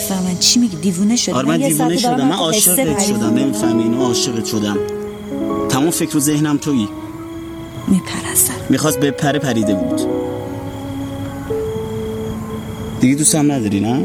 نمیفهمن چی میگی. دیوونه شدی؟ آره من دیوونه شدم، من عاشقت شدم، نمیفهمی اینو؟ عاشقت شدم، تمام فکر و ذهنم تویی. میپرستم. میخواست بپره پریده بود. دیگه دوستم نداری نه؟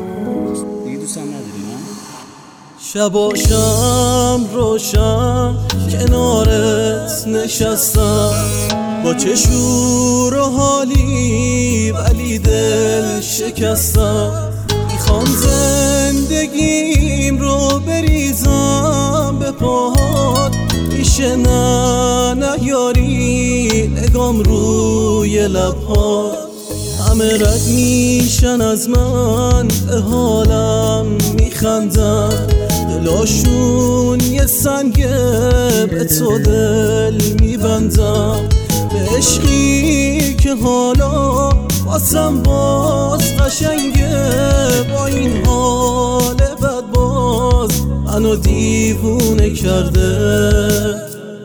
شب و شم روشن کنارت نشستم، با چه شور و حالی ولی دل شکستم. میخوام زندگیم رو بریزم به پاهات، میشه نه یاری نگام روی لبهات. همه رد میشن از من، به حالم میخندن، دلاشون یه سنگه به تو دل میبندم. به عشقی که حالا واسم باز قشنگه، با این حال بد باز منو دیوونه کرده.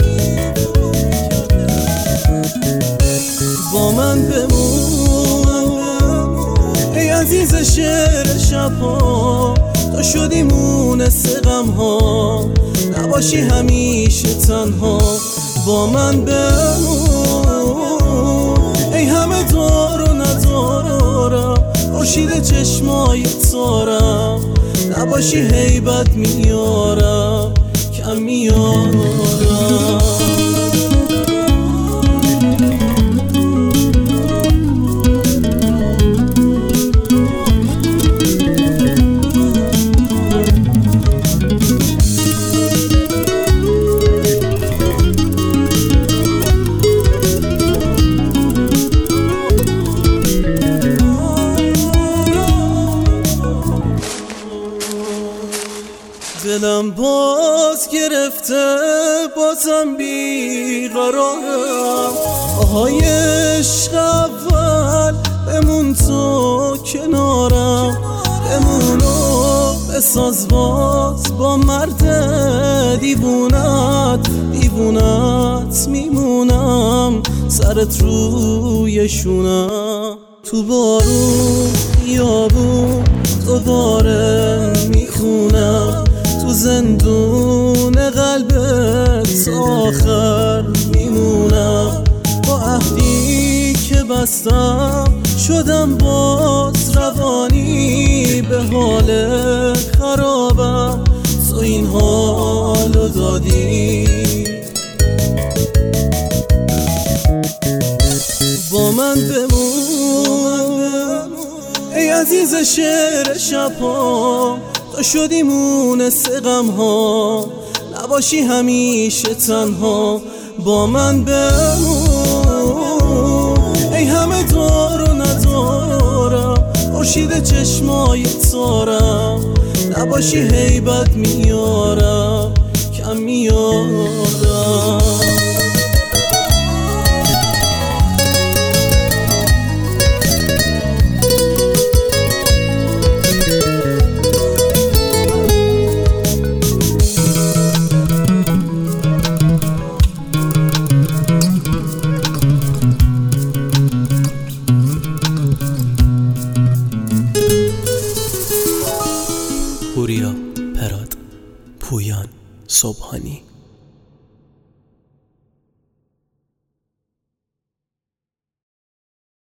با من بمون ای عزیز شعر شبها، تو شدی مونس غمها، نباشی همیشه تنها. با من بمون ای همه دار و ندارم، خورشید چشمای تارم، نباشی هیبت میارم کم میارم. دلم باز گرفته بازم بیقرارم، آهای عشق اول بمون تو کنارم، بمونو بساز باز با مرد دیوونت میمونم، سرت روی شونم. تو بارون بیابون دوباره میخونم، تو زندون قلبت آخر میمونم. با عهدی که بستم شدم باز روانی، به حال خرابم تو این حالو دادی. با من بمون ای عزیز شعر شبها، تو شدی مونس غمها، نباشی همیشه تنها. با من بمون ای همه دار و ندارم، خورشید چشمای تارم، نباشی هیبت میارم کم میارم. پوریا پراد، پویان صبحانی.